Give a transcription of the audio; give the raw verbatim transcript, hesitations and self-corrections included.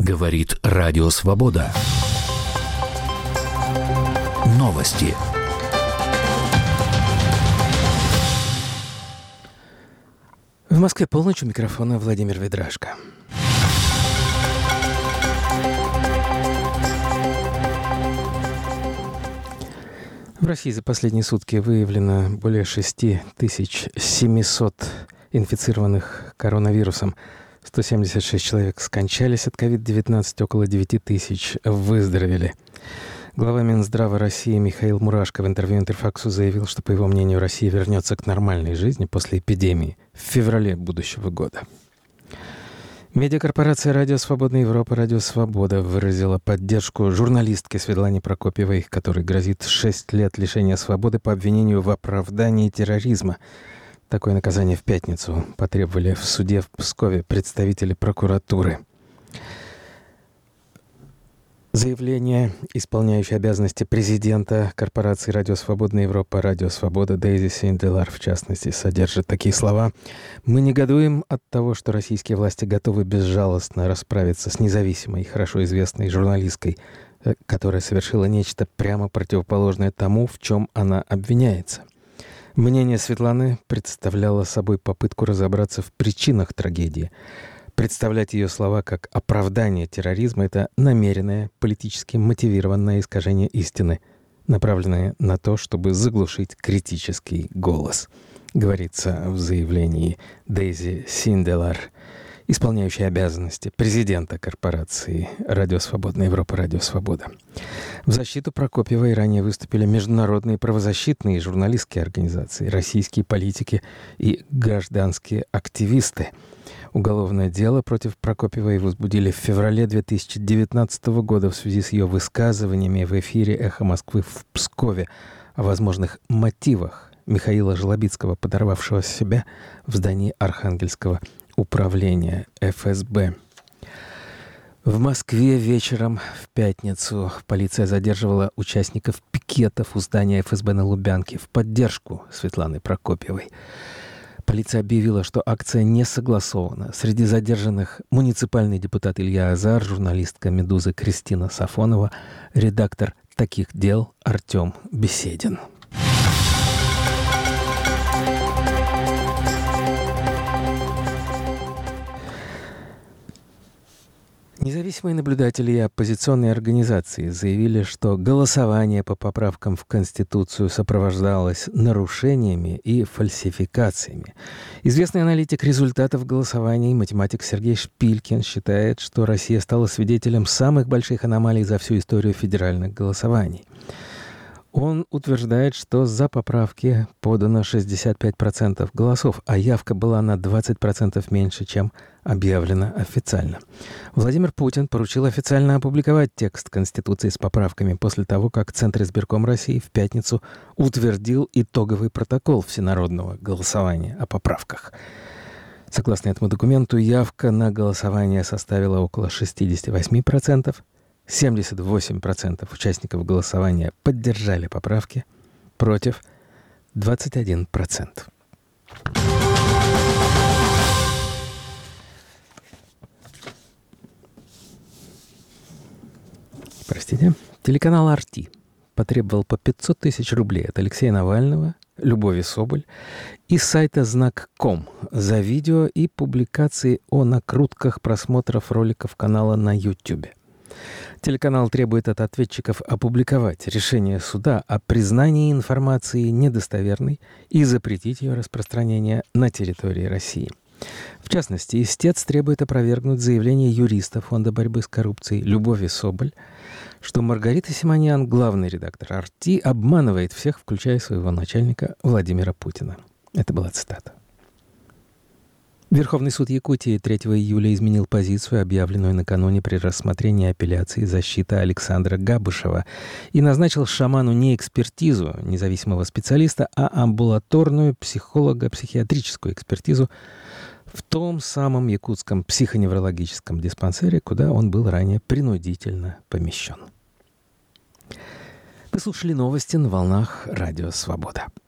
Говорит Радио Свобода. Новости. В Москве полночь, у микрофона Владимир Ведрашко. В России за последние сутки выявлено более шесть тысяч семьсот инфицированных коронавирусом. сто семьдесят шесть человек скончались от ковид девятнадцать, около девять тысяч выздоровели. Глава Минздрава России Михаил Мурашко в интервью Интерфаксу заявил, что, по его мнению, Россия вернется к нормальной жизни после эпидемии в феврале будущего года. Медиакорпорация «Радио Свободная Европа», «Радио Свобода» выразила поддержку журналистке Светлане Прокопьевой, которой грозит шесть лет лишения свободы по обвинению в оправдании терроризма. Такое наказание в пятницу потребовали в суде в Пскове представители прокуратуры. Заявление, исполняющее обязанности президента корпорации «Радио Свободная Европа», «Радио Свобода» Дейзи Синделар, в частности, содержит такие слова: «Мы негодуем от того, что российские власти готовы безжалостно расправиться с независимой и хорошо известной журналисткой, которая совершила нечто прямо противоположное тому, в чем она обвиняется». Мнение Светланы представляло собой попытку разобраться в причинах трагедии. Представлять ее слова как оправдание терроризма — это намеренное, политически мотивированное искажение истины, направленное на то, чтобы заглушить критический голос, говорится в заявлении Дейзи Синделар, исполняющей обязанности президента корпорации «Радио Свободная Европа», «Радио Свобода». В защиту Прокопьевой ранее выступили международные правозащитные и журналистские организации, российские политики и гражданские активисты. Уголовное дело против Прокопьевой возбудили в феврале две тысячи девятнадцатого года в связи с ее высказываниями в эфире «Эхо Москвы» в Пскове о возможных мотивах Михаила Жлобицкого, подорвавшего себя в здании Архангельского управления эф эс бэ. В Москве вечером в пятницу полиция задерживала участников пикетов у здания эф эс бэ на Лубянке в поддержку Светланы Прокопьевой. Полиция объявила, что акция не согласована. Среди задержанных муниципальный депутат Илья Азар, журналистка «Медузы» Кристина Сафонова, редактор «Таких дел» Артем Беседин. Независимые наблюдатели и оппозиционные организации заявили, что голосование по поправкам в Конституцию сопровождалось нарушениями и фальсификациями. Известный аналитик результатов голосований, математик Сергей Шпилькин, считает, что Россия стала свидетелем самых больших аномалий за всю историю федеральных голосований. Он утверждает, что за поправки подано шестьдесят пять процентов голосов, а явка была на двадцать процентов меньше, чем объявлено официально. Владимир Путин поручил официально опубликовать текст Конституции с поправками после того, как Центр избирком России в пятницу утвердил итоговый протокол всенародного голосования о поправках. Согласно этому документу, явка на голосование составила около шестьдесят восемь процентов. семьдесят восемь процентов участников голосования поддержали поправки, против двадцать один процент. Простите. Телеканал ар ти потребовал по пятьсот тысяч рублей от Алексея Навального, Любови Соболь и сайта знак точка ком за видео и публикации о накрутках просмотров роликов канала на YouTube. Телеканал требует от ответчиков опубликовать решение суда о признании информации недостоверной и запретить ее распространение на территории России. В частности, истец требует опровергнуть заявление юриста Фонда борьбы с коррупцией Любови Соболь, что Маргарита Симоньян, главный редактор ар ти, обманывает всех, включая своего начальника Владимира Путина. Это была цитата. Верховный суд Якутии третьего июля изменил позицию, объявленную накануне при рассмотрении апелляции защиты Александра Габышева, и назначил шаману не экспертизу независимого специалиста, а амбулаторную психолого-психиатрическую экспертизу в том самом якутском психоневрологическом диспансере, куда он был ранее принудительно помещен. Вы слушали новости на волнах Радио Свобода.